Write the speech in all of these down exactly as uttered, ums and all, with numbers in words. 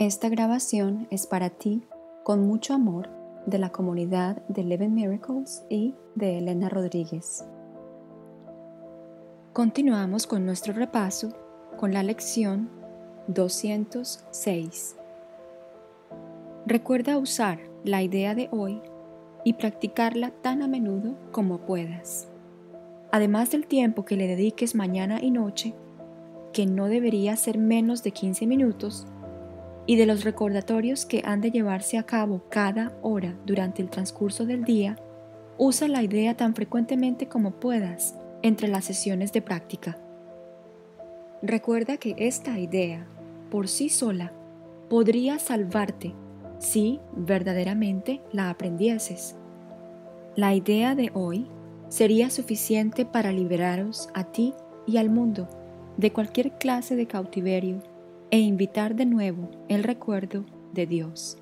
Esta grabación es para ti, con mucho amor, de la comunidad de Eleven Miracles y de Elena Rodríguez. Continuamos con nuestro repaso con la lección doscientos seis. Recuerda usar la idea de hoy y practicarla tan a menudo como puedas. Además del tiempo que le dediques mañana y noche, que no debería ser menos de quince minutos, y de los recordatorios que han de llevarse a cabo cada hora durante el transcurso del día, usa la idea tan frecuentemente como puedas entre las sesiones de práctica. Recuerda que esta idea, por sí sola, podría salvarte si verdaderamente la aprendieses. La idea de hoy sería suficiente para liberaros a ti y al mundo de cualquier clase de cautiverio e invitar de nuevo el recuerdo de Dios.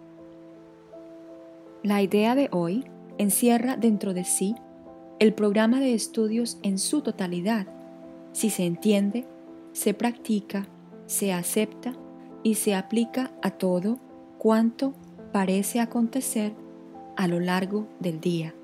La idea de hoy encierra dentro de sí el programa de estudios en su totalidad, si se entiende, se practica, se acepta y se aplica a todo cuanto parece acontecer a lo largo del día.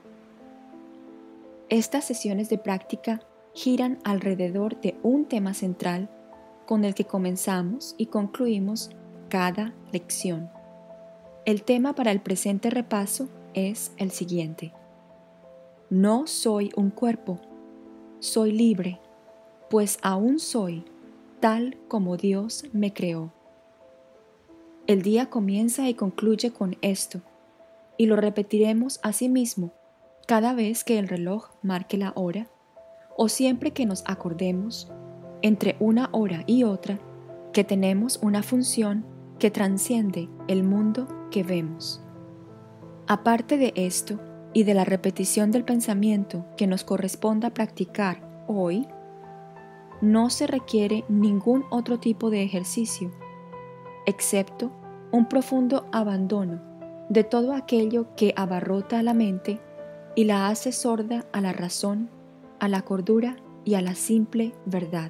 Estas sesiones de práctica giran alrededor de un tema central con el que comenzamos y concluimos cada lección. El tema para el presente repaso es el siguiente: No soy un cuerpo, soy libre, pues aún soy tal como Dios me creó. El día comienza y concluye con esto, y lo repetiremos asimismo cada vez que el reloj marque la hora, o siempre que nos acordemos, entre una hora y otra, que tenemos una función que trasciende el mundo que vemos. Aparte de esto y de la repetición del pensamiento que nos corresponda practicar hoy, no se requiere ningún otro tipo de ejercicio, excepto un profundo abandono de todo aquello que abarrota a la mente y la hace sorda a la razón, a la cordura y a la simple verdad.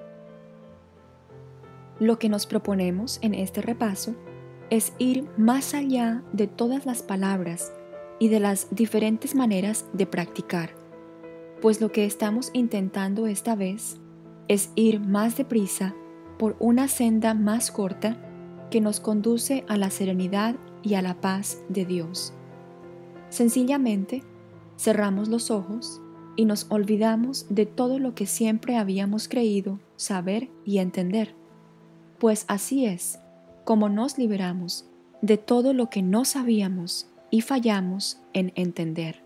Lo que nos proponemos en este repaso es ir más allá de todas las palabras y de las diferentes maneras de practicar, pues lo que estamos intentando esta vez es ir más deprisa por una senda más corta que nos conduce a la serenidad y a la paz de Dios. Sencillamente, cerramos los ojos y nos olvidamos de todo lo que siempre habíamos creído saber y entender, pues así es como nos liberamos de todo lo que no sabíamos y fallamos en entender.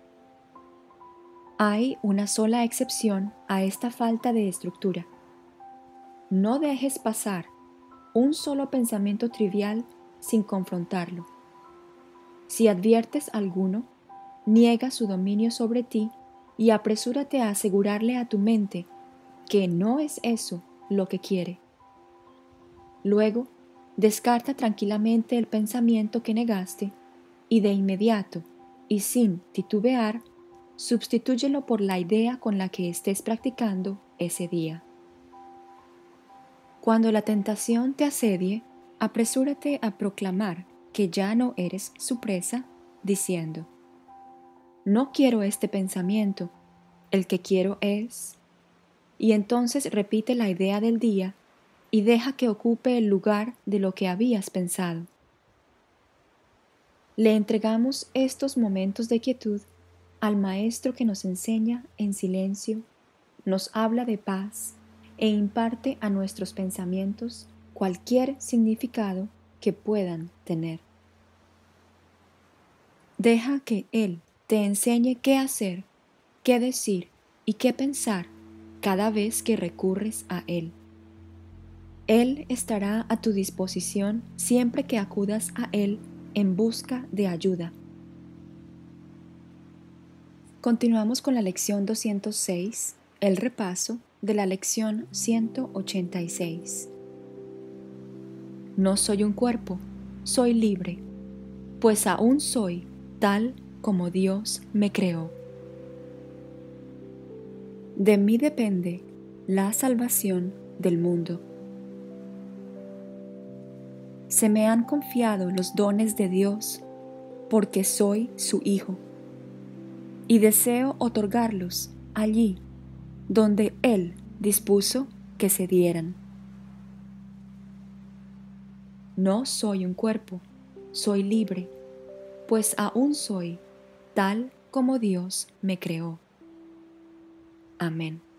Hay una sola excepción a esta falta de estructura. No dejes pasar un solo pensamiento trivial sin confrontarlo. Si adviertes alguno, niega su dominio sobre ti y apresúrate a asegurarle a tu mente que no es eso lo que quiere. Luego, descarta tranquilamente el pensamiento que negaste y de inmediato, y sin titubear, sustitúyelo por la idea con la que estés practicando ese día. Cuando la tentación te asedie, apresúrate a proclamar que ya no eres su presa, diciendo: No quiero este pensamiento, el que quiero es... Y entonces repite la idea del día y deja que ocupe el lugar de lo que habías pensado. Le entregamos estos momentos de quietud al Maestro que nos enseña en silencio, nos habla de paz e imparte a nuestros pensamientos cualquier significado que puedan tener. Deja que Él te enseñe qué hacer, qué decir y qué pensar cada vez que recurres a Él. Él estará a tu disposición siempre que acudas a Él en busca de ayuda. Continuamos con la lección doscientos seis, el repaso de la lección ciento ochenta y seis. No soy un cuerpo, soy libre, pues aún soy tal como Dios me creó. De mí depende la salvación del mundo. se me han confiado los dones de Dios porque soy su hijo, y deseo otorgarlos allí donde Él dispuso que se dieran. No soy un cuerpo, soy libre, pues aún soy tal como Dios me creó. Amén.